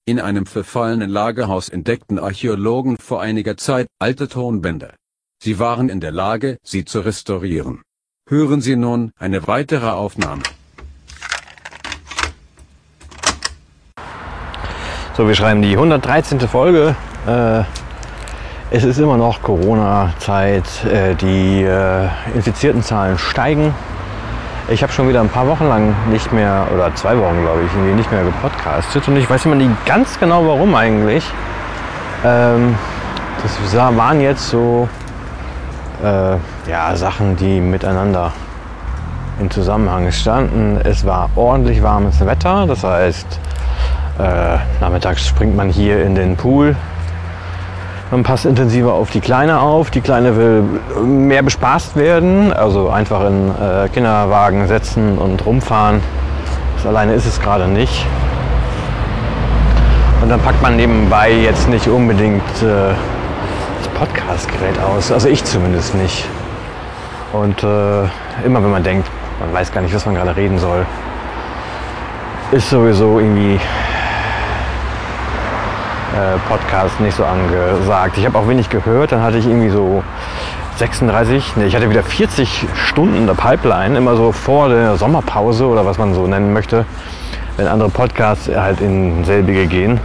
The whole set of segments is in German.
In einem verfallenen Lagerhaus entdeckten Archäologen vor einiger Zeit alte Tonbänder. Sie waren in der Lage, sie zu restaurieren. Hören Sie nun eine weitere Aufnahme. So, wir schreiben die 113. Folge. Es ist immer noch Corona-Zeit. Die infizierten Zahlen steigen. Ich habe schon wieder ein paar Wochen lang nicht mehr, oder 2 Wochen glaube ich, irgendwie nicht mehr gepodcastet. Und ich weiß immer nicht ganz genau warum eigentlich. Das waren jetzt so Sachen, die miteinander in Zusammenhang standen. Es war ordentlich warmes Wetter, das heißt, nachmittags springt man hier in den Pool. Man passt intensiver auf die Kleine auf. Die Kleine will mehr bespaßt werden, also einfach in Kinderwagen setzen und rumfahren. Das alleine ist es gerade nicht. Und dann packt man nebenbei jetzt nicht unbedingt das Podcast-Gerät aus, also ich zumindest nicht. Und immer wenn man denkt, man weiß gar nicht, was man gerade reden soll, ist sowieso irgendwie Podcast nicht so angesagt. Ich habe auch wenig gehört, dann hatte ich irgendwie so ich hatte wieder 40 Stunden in der Pipeline, immer so vor der Sommerpause oder was man so nennen möchte, wenn andere Podcasts halt in selbige gehen.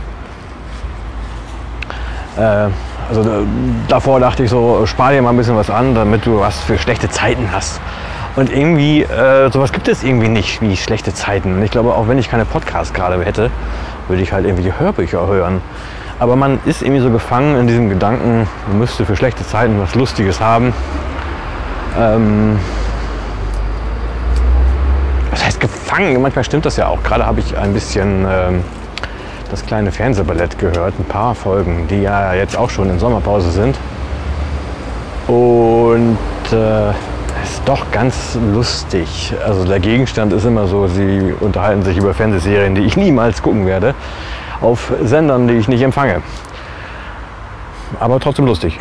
Davor dachte ich so, spar dir mal ein bisschen was an, damit du was für schlechte Zeiten hast. Und irgendwie, sowas gibt es irgendwie nicht wie schlechte Zeiten. Ich glaube, auch wenn ich keine Podcasts gerade hätte, würde ich halt irgendwie die Hörbücher hören. Aber man ist irgendwie so gefangen in diesem Gedanken, man müsste für schlechte Zeiten was Lustiges haben. Was heißt gefangen? Manchmal stimmt das ja auch. Gerade habe ich ein bisschen das kleine Fernsehballett gehört, ein paar Folgen, die ja jetzt auch schon in Sommerpause sind. Und ist doch ganz lustig. Also der Gegenstand ist immer so, sie unterhalten sich über Fernsehserien, die ich niemals gucken werde, auf Sendern, die ich nicht empfange. Aber trotzdem lustig.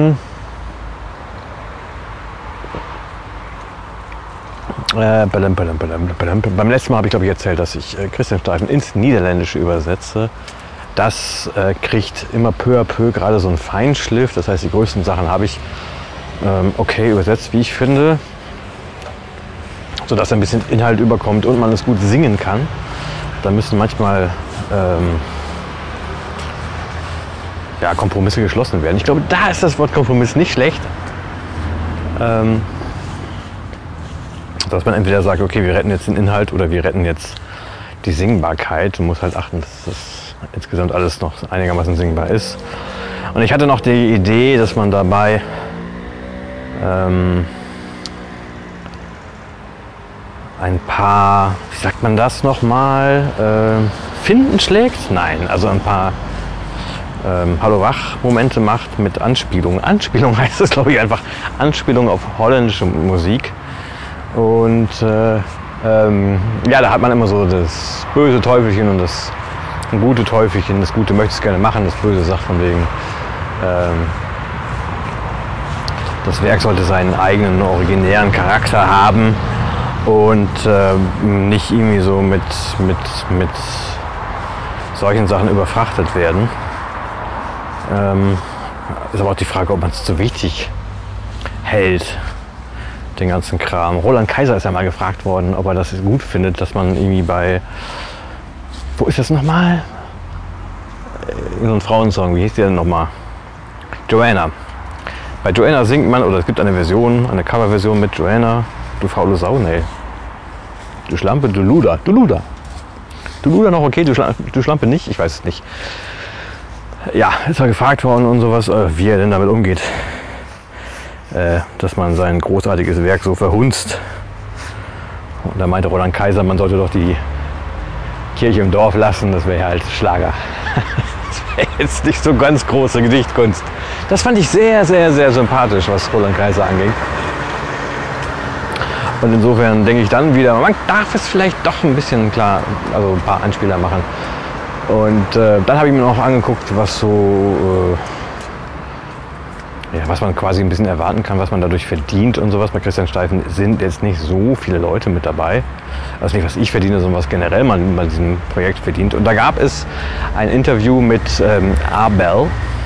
Beim letzten Mal habe ich, glaube ich, erzählt, dass ich Christian Steifen ins Niederländische übersetze. Das kriegt immer peu à peu gerade so einen Feinschliff. Das heißt, die größten Sachen habe ich okay übersetzt, wie ich finde, sodass ein bisschen Inhalt überkommt und man es gut singen kann. Da müssen manchmal Kompromisse geschlossen werden. Ich glaube, da ist das Wort Kompromiss nicht schlecht. Dass man entweder sagt, okay, wir retten jetzt den Inhalt oder wir retten jetzt die Singbarkeit. Du musst halt achten, dass das insgesamt alles noch einigermaßen singbar ist. Und ich hatte noch die Idee, dass man dabei ein paar, wie sagt man das nochmal, Finten schlägt? Nein, also ein paar Hallo-Wach-Momente macht mit Anspielungen. Anspielung heißt es, glaube ich, einfach Anspielung auf holländische Musik. Und da hat man immer so das böse Teufelchen und das gute Teufelchen. Das Gute möchte es gerne machen, das Böse sagt von wegen, das Werk sollte seinen eigenen originären Charakter haben und nicht irgendwie so mit solchen Sachen überfrachtet werden. Ist aber auch die Frage, ob man es zu wichtig hält, den ganzen Kram. Roland Kaiser ist ja mal gefragt worden, ob er das gut findet, dass man irgendwie wo ist das nochmal? In so einem Frauensong, wie hieß der denn nochmal? Joanna. Bei Joanna singt man, oder es gibt eine Version, eine Coverversion mit Joanna. Du faule Sau, nee. Du Schlampe, du Luder. Du Luder. Du Luder noch okay, du Schlampe nicht? Ich weiß es nicht. Ja, ist er gefragt worden und sowas, wie er denn damit umgeht. Dass man sein großartiges Werk so verhunzt. Und da meinte Roland Kaiser, man sollte doch die Kirche im Dorf lassen, das wäre halt Schlager. Das wäre jetzt nicht so ganz große Gedichtkunst. Das fand ich sehr, sehr, sehr sympathisch, was Roland Kaiser anging. Und insofern denke ich dann wieder, man darf es vielleicht doch ein bisschen klar, also ein paar Anspieler machen. Und dann habe ich mir noch angeguckt, was so ja, was man quasi ein bisschen erwarten kann, was man dadurch verdient und sowas. Bei Christian Steifen sind jetzt nicht so viele Leute mit dabei. Also nicht, was ich verdiene, sondern was generell man bei diesem Projekt verdient. Und da gab es ein Interview mit Abel,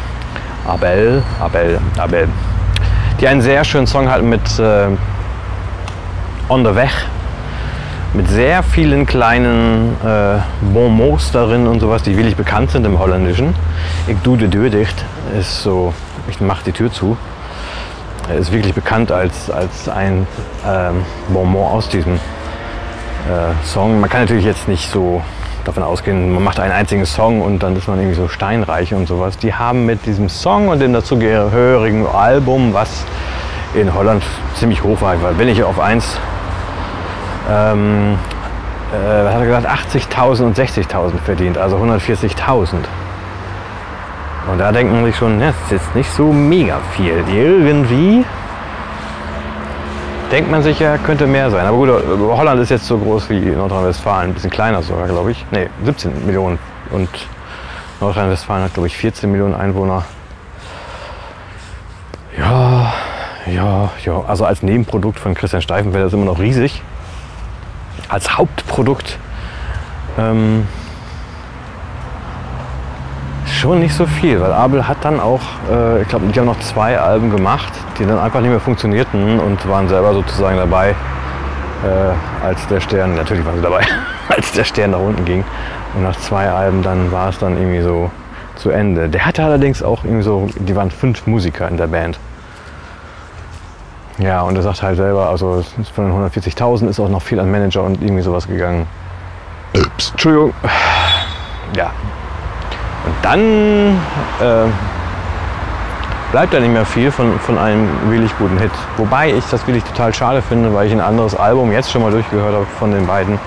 die einen sehr schönen Song hatten mit On the Weg. Mit sehr vielen kleinen Bonmots darin und sowas, die wirklich bekannt sind im Holländischen. Ich doe de Deur dicht ist so, ich mache die Tür zu. Ist wirklich bekannt als ein Bonmot aus diesem Song. Man kann natürlich jetzt nicht so davon ausgehen, man macht einen einzigen Song und dann ist man irgendwie so steinreich und sowas. Die haben mit diesem Song und dem dazugehörigen Album, was in Holland ziemlich hoch war, wenn ich auf eins, was hat er gesagt, 80.000 und 60.000 verdient, also 140.000. Und da denkt man sich schon, das ist jetzt nicht so mega viel. Irgendwie denkt man sich, ja, könnte mehr sein. Aber gut, Holland ist jetzt so groß wie Nordrhein-Westfalen, ein bisschen kleiner sogar, glaube ich. Ne, 17 Millionen. Und Nordrhein-Westfalen hat, glaube ich, 14 Millionen Einwohner. Ja. Also als Nebenprodukt von Christian Steifen wäre das immer noch riesig. Als Hauptprodukt schon nicht so viel, weil Abel hat dann auch, ich glaube, die haben noch 2 Alben gemacht, die dann einfach nicht mehr funktionierten und waren selber sozusagen dabei, als der Stern, natürlich waren sie dabei, als der Stern nach unten ging. Und nach 2 Alben dann war es dann irgendwie so zu Ende. Der hatte allerdings auch irgendwie so, die waren 5 Musiker in der Band. Ja, und er sagt halt selber, also von den 140.000 ist auch noch viel an Manager und irgendwie sowas gegangen. Ups, Entschuldigung. Ja. Und dann bleibt da nicht mehr viel von einem wirklich guten Hit. Wobei ich das wirklich total schade finde, weil ich ein anderes Album jetzt schon mal durchgehört habe von den beiden.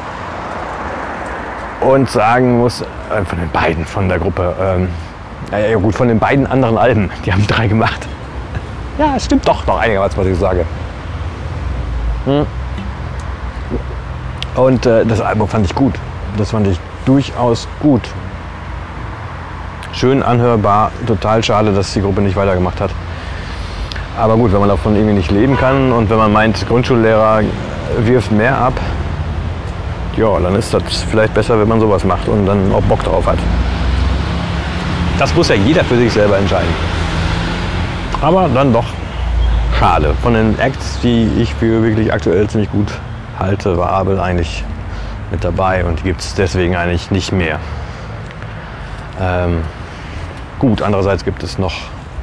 Und sagen muss, von den beiden, von der Gruppe, ja gut, von den beiden anderen Alben, die haben 3 gemacht. Ja, es stimmt doch noch einigermaßen, was ich sage. Und das Album fand ich gut. Das fand ich durchaus gut. Schön anhörbar, total schade, dass die Gruppe nicht weitergemacht hat. Aber gut, wenn man davon irgendwie nicht leben kann und wenn man meint, Grundschullehrer wirft mehr ab, ja, dann ist das vielleicht besser, wenn man sowas macht und dann auch Bock drauf hat. Das muss ja jeder für sich selber entscheiden. Aber dann doch schade. Von den Acts, die ich für wirklich aktuell ziemlich gut halte, war Abel eigentlich mit dabei und die gibt es deswegen eigentlich nicht mehr. Gut, andererseits gibt es noch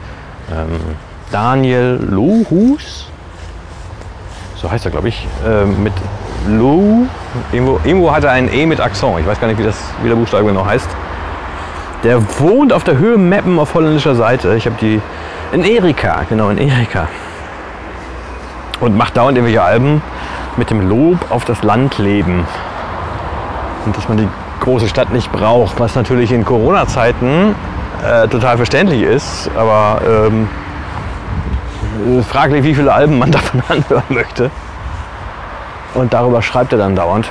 Daniel Lohus, so heißt er, glaube ich, mit Loh, irgendwo hat er ein E mit Akzent, ich weiß gar nicht, wie der Buchstabe genau heißt. Der wohnt auf der Höhe Meppen auf holländischer Seite. Ich habe die in Erika, genau, in Erika. Und macht dauernd irgendwelche Alben mit dem Lob auf das Landleben. Und dass man die große Stadt nicht braucht, was natürlich in Corona-Zeiten total verständlich ist, aber fraglich, wie viele Alben man davon anhören möchte. Und darüber schreibt er dann dauernd.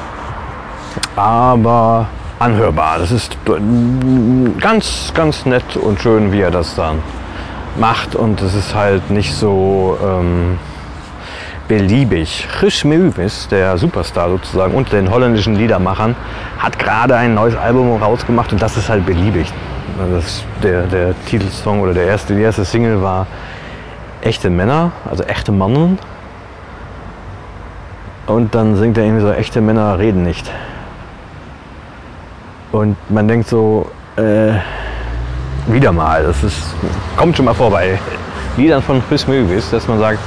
Aber anhörbar. Das ist ganz, ganz nett und schön, wie er das dann macht. Und es ist halt nicht so beliebig. Guus Meeuwis, der Superstar sozusagen, unter den holländischen Liedermachern, hat gerade ein neues Album rausgemacht und das ist halt beliebig. Das, der Titelsong oder die erste Single war Echte Männer, also echte Mannen. Und dann singt er irgendwie so, echte Männer reden nicht. Und man denkt so, wieder mal, kommt schon mal vor bei Liedern von Guus Meeuwis, dass man sagt,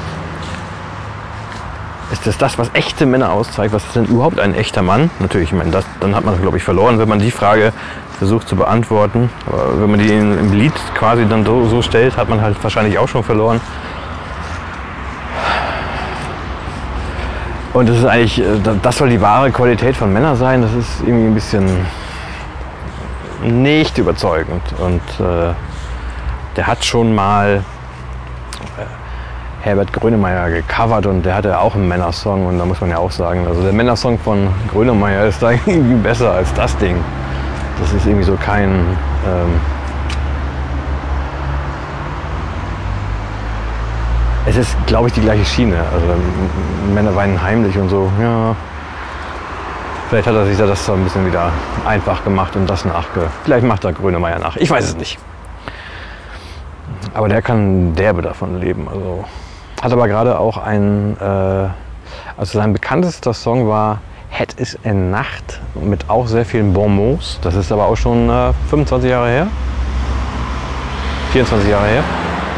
ist das, was echte Männer auszeichnet? Was ist denn überhaupt ein echter Mann? Natürlich, ich meine, dann hat man es, glaube ich, verloren, wenn man die Frage versucht zu beantworten. Aber wenn man die im Lied quasi dann so stellt, hat man halt wahrscheinlich auch schon verloren. Und das ist eigentlich, das soll die wahre Qualität von Männern sein. Das ist irgendwie ein bisschen nicht überzeugend. Und der hat schon mal Herbert Grönemeyer gecovert und der hatte auch einen Männersong und da muss man ja auch sagen, also der Männersong von Grönemeyer ist da irgendwie besser als das Ding. Das ist irgendwie so kein Es ist, glaube ich, die gleiche Schiene. Also Männer weinen heimlich und so. Ja. Vielleicht hat er sich das so ein bisschen wieder einfach gemacht und das Vielleicht macht er Grönemeyer nach. Ich weiß es nicht. Aber der kann derbe davon leben. Also hat aber gerade auch also sein bekanntester Song war Het is een Nacht mit auch sehr vielen Bonmots. Das ist aber auch schon 25 Jahre her. 24 Jahre her.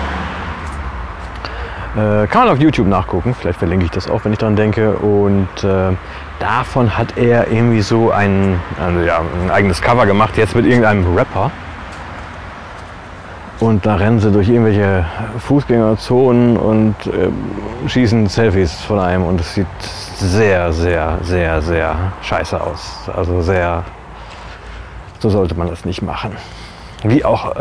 Kann man auf YouTube nachgucken, vielleicht verlinke ich das auch, wenn ich dran denke. Und davon hat er irgendwie so ein eigenes Cover gemacht, jetzt mit irgendeinem Rapper. Und da rennen sie durch irgendwelche Fußgängerzonen und schießen Selfies von einem. Und es sieht sehr, sehr, sehr, sehr scheiße aus. Also so sollte man das nicht machen. Wie auch...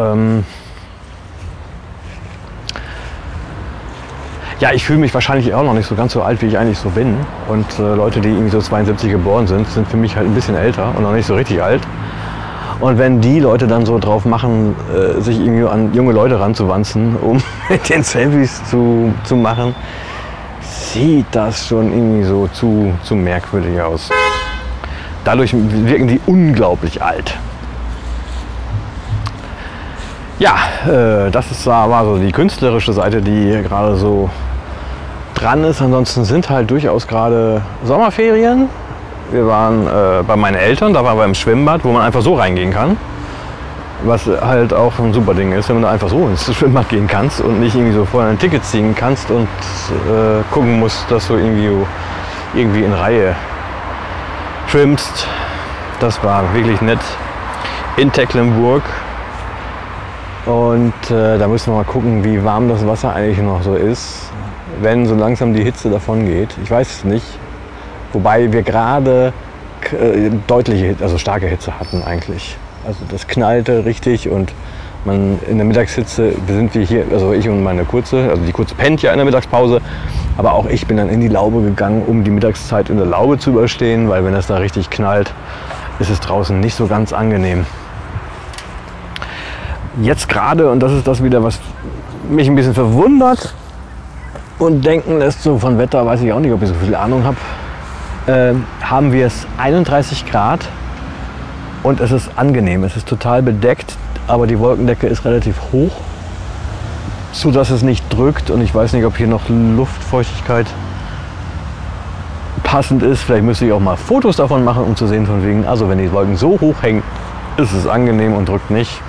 Ja, ich fühle mich wahrscheinlich auch noch nicht so ganz so alt, wie ich eigentlich so bin. Und Leute, die irgendwie so 72 geboren sind für mich halt ein bisschen älter und noch nicht so richtig alt. Und wenn die Leute dann so drauf machen, sich irgendwie an junge Leute ranzuwanzen, um mit den Selfies zu machen, sieht das schon irgendwie so zu merkwürdig aus. Dadurch wirken die unglaublich alt. Ja, das war so die künstlerische Seite, die gerade so dran ist. Ansonsten sind halt durchaus gerade Sommerferien. Wir waren bei meinen Eltern, da waren wir im Schwimmbad, wo man einfach so reingehen kann. Was halt auch ein super Ding ist, wenn man da einfach so ins Schwimmbad gehen kannst und nicht irgendwie so vorher ein Ticket ziehen kannst und gucken musst, dass du irgendwie in Reihe schwimmst. Das war wirklich nett in Tecklenburg. Und da müssen wir mal gucken, wie warm das Wasser eigentlich noch so ist, wenn so langsam die Hitze davon geht. Ich weiß es nicht. Wobei wir gerade starke Hitze hatten eigentlich. Also das knallte richtig und in der Mittagshitze sind wir hier, also ich und meine Kurze, also die Kurze pennt ja in der Mittagspause, aber auch ich bin dann in die Laube gegangen, um die Mittagszeit in der Laube zu überstehen, weil wenn das da richtig knallt, ist es draußen nicht so ganz angenehm. Jetzt gerade, und das ist das wieder, was mich ein bisschen verwundert und denken lässt, so von Wetter weiß ich auch nicht, ob ich so viel Ahnung habe, haben wir es 31 Grad und es ist angenehm. Es ist total bedeckt, aber die Wolkendecke ist relativ hoch, sodass es nicht drückt. Und ich weiß nicht, ob hier noch Luftfeuchtigkeit passend ist. Vielleicht müsste ich auch mal Fotos davon machen, um zu sehen von wegen, also wenn die Wolken so hoch hängen, ist es angenehm und drückt nicht.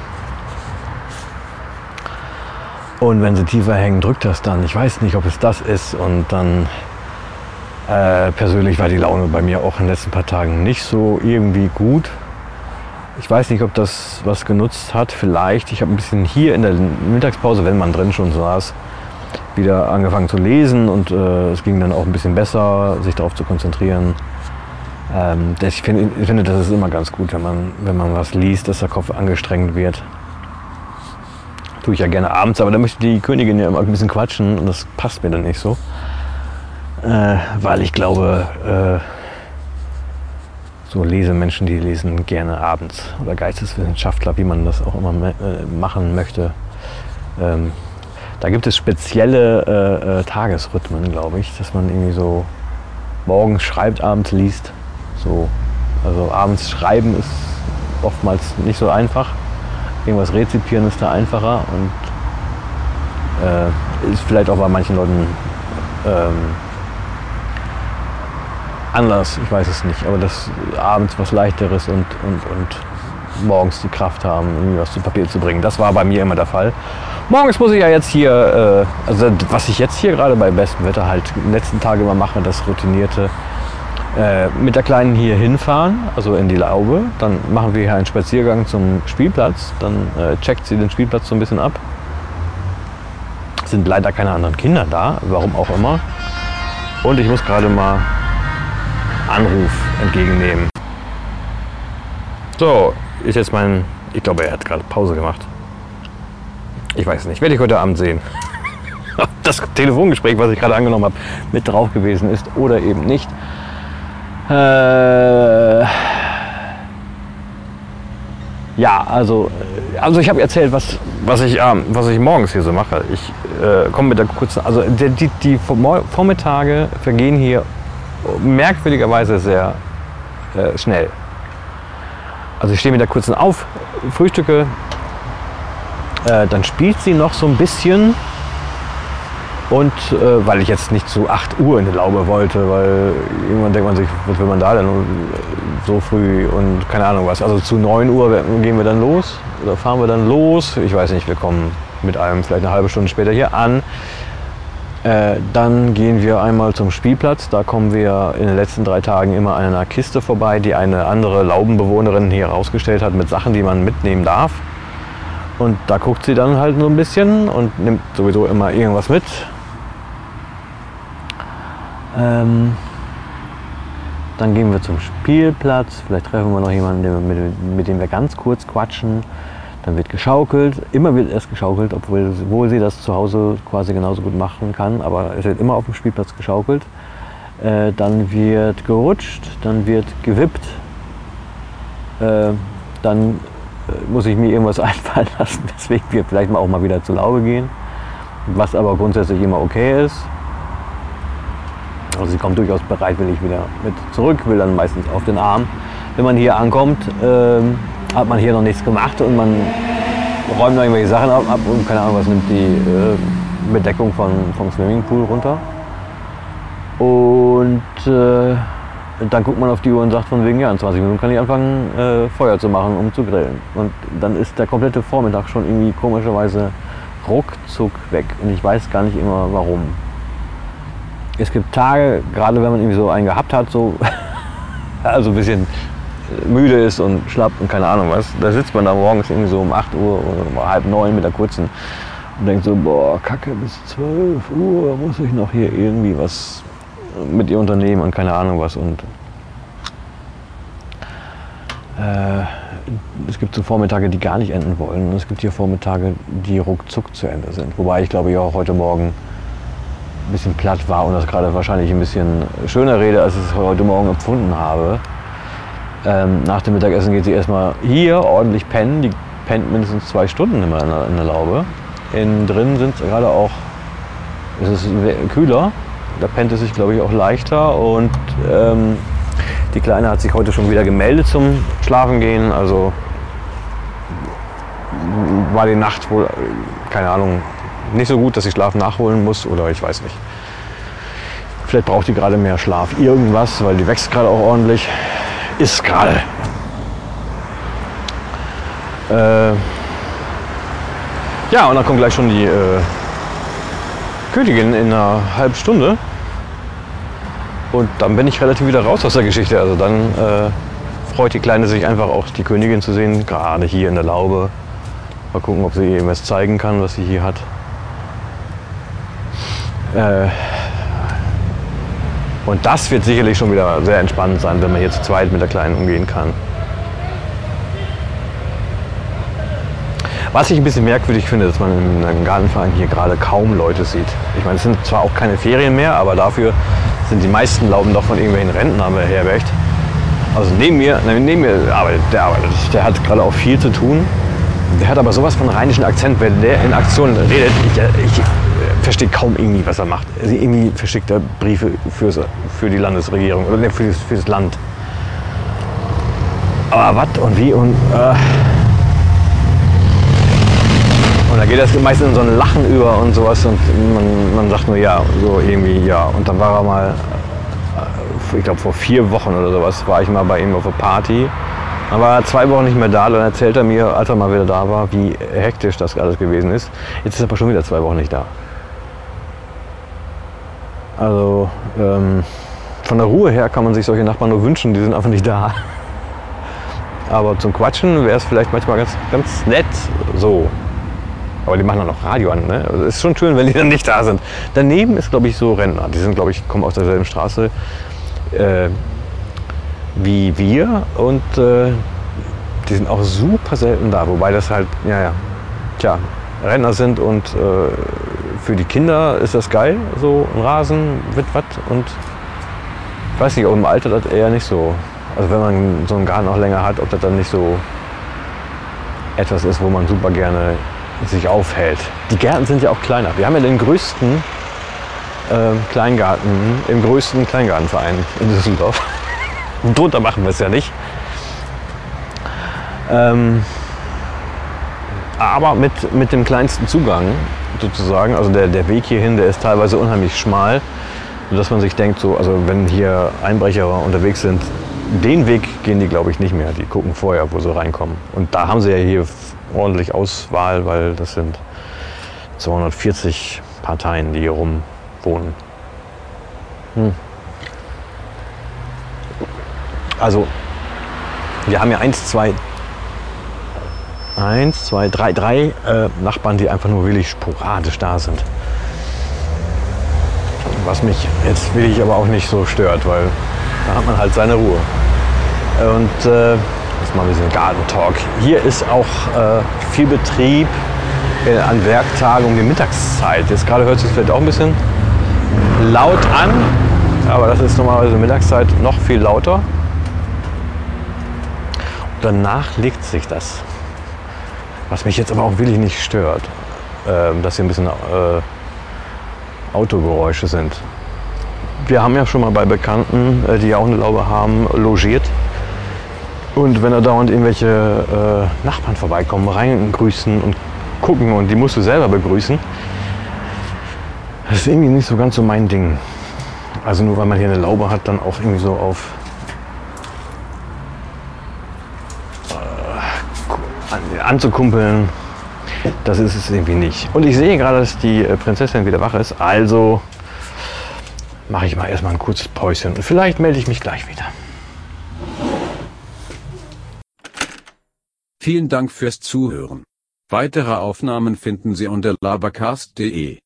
Und wenn sie tiefer hängen, drückt das dann. Ich weiß nicht, ob es das ist. Und dann persönlich war die Laune bei mir auch in den letzten paar Tagen nicht so irgendwie gut. Ich weiß nicht, ob das was genutzt hat. Vielleicht. Ich habe ein bisschen hier in der Mittagspause, wenn man drin schon saß, wieder angefangen zu lesen. Und es ging dann auch ein bisschen besser, sich darauf zu konzentrieren. Ich finde, das ist immer ganz gut, wenn man was liest, dass der Kopf angestrengt wird. Tue ich ja gerne abends, aber da möchte die Königin ja immer ein bisschen quatschen und das passt mir dann nicht so. Weil ich glaube, so Lesemenschen, die lesen gerne abends oder Geisteswissenschaftler, wie man das auch immer machen möchte. Da gibt es spezielle Tagesrhythmen, glaube ich, dass man irgendwie so morgens schreibt, abends liest. So. Also abends schreiben ist oftmals nicht so einfach. Irgendwas rezipieren ist da einfacher und ist vielleicht auch bei manchen Leuten anders, ich weiß es nicht, aber dass abends was Leichteres und morgens die Kraft haben, irgendwie was zu Papier zu bringen. Das war bei mir immer der Fall. Morgens muss ich ja jetzt hier, also was ich jetzt hier gerade bei bestem Wetter halt in den letzten Tagen immer mache, das routinierte, mit der Kleinen hier hinfahren, also in die Laube. Dann machen wir hier einen Spaziergang zum Spielplatz. Dann checkt sie den Spielplatz so ein bisschen ab. Es sind leider keine anderen Kinder da, warum auch immer. Und ich muss gerade mal Anruf entgegennehmen. So, ist jetzt ich glaube, er hat gerade Pause gemacht. Ich weiß nicht, werde ich heute Abend sehen. Ob das Telefongespräch, was ich gerade angenommen habe, mit drauf gewesen ist oder eben nicht. Ja, Ja, also ich habe erzählt, was ich morgens hier so mache. Ich komme mit der kurzen, also die Vormittage vergehen hier merkwürdigerweise sehr schnell. Also ich stehe mit der kurzen auf, frühstücke, dann spielt sie noch so ein bisschen und weil ich jetzt nicht zu 8 Uhr in die Laube wollte, weil irgendwann denkt man sich, was will man da denn so früh und keine Ahnung was. Also zu 9 Uhr gehen wir dann los oder fahren wir dann los. Ich weiß nicht, wir kommen mit einem vielleicht eine halbe Stunde später hier an. Dann gehen wir einmal zum Spielplatz. Da kommen wir in den letzten 3 Tagen immer an einer Kiste vorbei, die eine andere Laubenbewohnerin hier rausgestellt hat mit Sachen, die man mitnehmen darf. Und da guckt sie dann halt so ein bisschen und nimmt sowieso immer irgendwas mit. Dann gehen wir zum Spielplatz. Vielleicht treffen wir noch jemanden, mit dem wir ganz kurz quatschen. Dann wird geschaukelt. Immer wird erst geschaukelt, obwohl sie das zu Hause quasi genauso gut machen kann. Aber es wird immer auf dem Spielplatz geschaukelt. Dann wird gerutscht, dann wird gewippt. Dann muss ich mir irgendwas einfallen lassen, weswegen wir vielleicht auch mal wieder zur Laube gehen. Was aber grundsätzlich immer okay ist. Also sie kommt durchaus bereitwillig wieder mit zurück, will dann meistens auf den Arm. Wenn man hier ankommt, hat man hier noch nichts gemacht und man räumt noch irgendwelche Sachen ab und keine Ahnung was, nimmt die Bedeckung vom Swimmingpool runter. Und dann guckt man auf die Uhr und sagt von wegen, ja, in 20 Minuten kann ich anfangen, Feuer zu machen, um zu grillen. Und dann ist der komplette Vormittag schon irgendwie komischerweise ruckzuck weg. Und ich weiß gar nicht immer warum. Es gibt Tage, gerade wenn man irgendwie so einen gehabt hat, so also ein bisschen müde ist und schlapp und keine Ahnung was, da sitzt man da morgens irgendwie so um 8 Uhr oder halb 9 mit der kurzen und denkt so, boah, Kacke, bis 12 Uhr muss ich noch hier irgendwie was mit ihr unternehmen und keine Ahnung was. Und es gibt so Vormittage, die gar nicht enden wollen und es gibt hier Vormittage, die ruckzuck zu Ende sind. Wobei ich glaube, ich auch heute Morgen ein bisschen platt war und das gerade wahrscheinlich ein bisschen schöner rede, als ich es heute Morgen empfunden habe. Nach dem Mittagessen geht sie erstmal hier ordentlich pennen. Die pennt mindestens 2 Stunden immer in der Laube. Innen drin sind es gerade auch, es ist kühler, da pennt es sich glaube ich auch leichter und die Kleine hat sich heute schon wieder gemeldet zum Schlafengehen, also war die Nacht wohl, keine Ahnung, nicht so gut, dass ich Schlaf nachholen muss oder ich weiß nicht. Vielleicht braucht die gerade mehr Schlaf, irgendwas, weil die wächst gerade auch ordentlich. Ist gerade. Ja, und dann kommt gleich schon die Königin in einer halben Stunde. Und dann bin ich relativ wieder raus aus der Geschichte. Also dann freut die Kleine sich einfach auch, die Königin zu sehen, gerade hier in der Laube. Mal gucken, ob sie ihr was zeigen kann, was sie hier hat. Und das wird sicherlich schon wieder sehr entspannend sein, wenn man hier zu zweit mit der Kleinen umgehen kann. Was ich ein bisschen merkwürdig finde, dass man im Gartenverein hier gerade kaum Leute sieht. Ich meine, es sind zwar auch keine Ferien mehr, aber dafür sind die meisten Lauben doch von irgendwelchen Rentnern beherbergt. Also neben mir arbeitet, der hat gerade auch viel zu tun. Der hat aber sowas von rheinischen Akzent, wenn der in Aktion redet. Ich verstehe kaum irgendwie, was er macht. Also irgendwie verschickt er Briefe für die Landesregierung oder für das Land. Aber was und wie und da geht das meistens in so ein Lachen über und sowas und man sagt nur ja, so irgendwie ja. Und dann war er mal, ich glaube vor 4 Wochen oder sowas, war ich mal bei ihm auf einer Party. Dann war er 2 Wochen nicht mehr da, dann erzählt er mir, als er mal wieder da war, wie hektisch das alles gewesen ist. Jetzt ist er aber schon wieder 2 Wochen nicht da. Also von der Ruhe her kann man sich solche Nachbarn nur wünschen, die sind einfach nicht da. Aber zum Quatschen wäre es vielleicht manchmal ganz nett so. Aber die machen dann noch Radio an, ne? Also ist schon schön, wenn die dann nicht da sind. Daneben ist, glaube ich, so Rentner. Die sind, glaube ich, kommen aus derselben Straße wie wir und die sind auch super selten da. Wobei das halt, Rentner sind und für die Kinder ist das geil, so ein Rasen, Witwat und ich weiß nicht, auch im Alter das eher nicht so. Also wenn man so einen Garten auch länger hat, ob das dann nicht so etwas ist, wo man super gerne sich aufhält. Die Gärten sind ja auch kleiner. Wir haben ja den größten Kleingarten im größten Kleingartenverein in Düsseldorf. Und drunter machen wir es ja nicht. Aber mit dem kleinsten Zugang sozusagen, also der Weg hierhin, der ist teilweise unheimlich schmal, sodass man sich denkt, so, also wenn hier Einbrecher unterwegs sind, den Weg gehen die, glaube ich, nicht mehr. Die gucken vorher, wo sie reinkommen. Und da haben sie ja hier ordentlich Auswahl, weil das sind 240 Parteien, die hier rum wohnen. Also, wir haben ja drei Nachbarn, die einfach nur wirklich sporadisch da sind. Was mich jetzt wirklich aber auch nicht so stört, weil da hat man halt seine Ruhe. Und jetzt mal ein bisschen Gartentalk. Hier ist auch viel Betrieb an Werktagen um die Mittagszeit. Jetzt gerade hört es sich vielleicht auch ein bisschen laut an, aber das ist normalerweise Mittagszeit noch viel lauter. Und danach legt sich das. Was mich jetzt aber auch wirklich nicht stört, dass hier ein bisschen Autogeräusche sind. Wir haben ja schon mal bei Bekannten, die ja auch eine Laube haben, logiert. Und wenn da dauernd irgendwelche Nachbarn vorbeikommen, reingrüßen und gucken und die musst du selber begrüßen, das ist irgendwie nicht so ganz so mein Ding. Also nur weil man hier eine Laube hat, dann auch irgendwie so auf anzukumpeln, das ist es irgendwie nicht. Und ich sehe gerade, dass die Prinzessin wieder wach ist, also mache ich mal erstmal ein kurzes Päuschen und vielleicht melde ich mich gleich wieder. Vielen Dank fürs Zuhören. Weitere Aufnahmen finden Sie unter labercast.de.